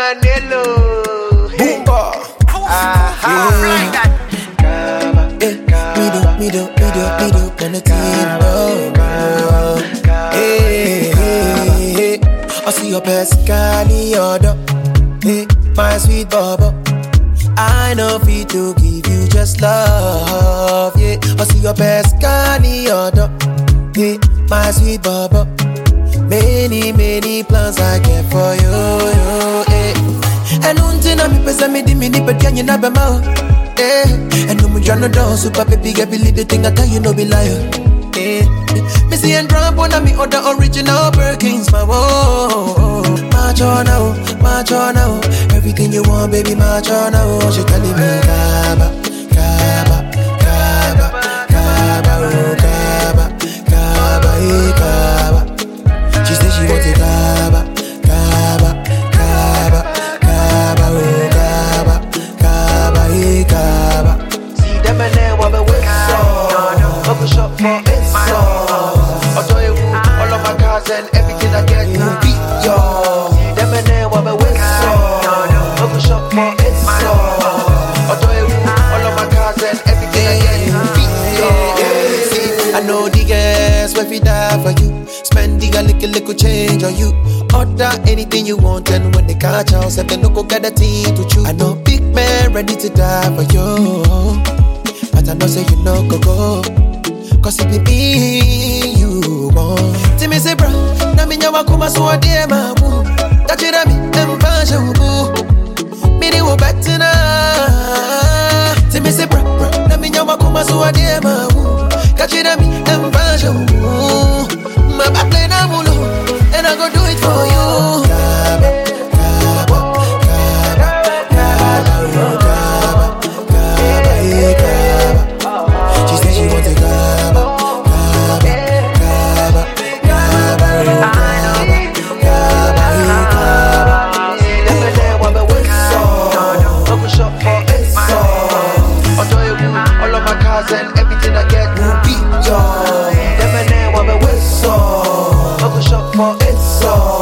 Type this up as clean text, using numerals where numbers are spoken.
Manelo. Boomba. Me do, gonna team, no. Hey, I see your best guy, hey, my sweet bubba. I know fit to give you just love, yeah. I see your best guy, hey, my sweet bubba. Many plans I get for you, hey. And until I'm a me but can you never know? And no much no down, super baby, get believe the thing I tell you, no be liar. Missy and drop on me on the original Birkins, my whoa. March on now, everything you want, baby, march on now. She telling me, Kaba, Kaba, Kaba, Kaba, oh, Kaba, Kaba, hey, Kaba. She said she wants it, Kaba, Kaba, Kaba, Kaba, oh, Kaba, Kaba, hey, Kaba. See them and then what we so. Bubble shop for it so. I'll tell you all of my cars and everything I get to beat yo. See them and then what we so. Bubble shop for it so. I'll tell you all of my cars and everything I get to beat yo. See, I know the girls will be there for you. Spending a little change on you. Order anything you want and when they catch us, if they no go get a team to choose. I know big man ready to die for you, but I know say you no go. Cause it be me you want. Timmy say bro, na minya wakuma so ade mamu. Tachira mi empasha ubu. Miri wo betina. Timmy say bro, na minya wakuma so ade mamu. Tachira mi empasha ubu. My back play na mulu, and I go do it for you. Kaba, Kaba, Kaba, Kaba, Kaba, hey, Kaba. She said she wants a Kaba, Kaba, Kaba, Kaba, Kaba, hey, Kaba. See them and then what we so. Bubble shop for it so. I'll tell you all of my cars and everything I get will be yours. Them and then what we so. Bubble shop for it so.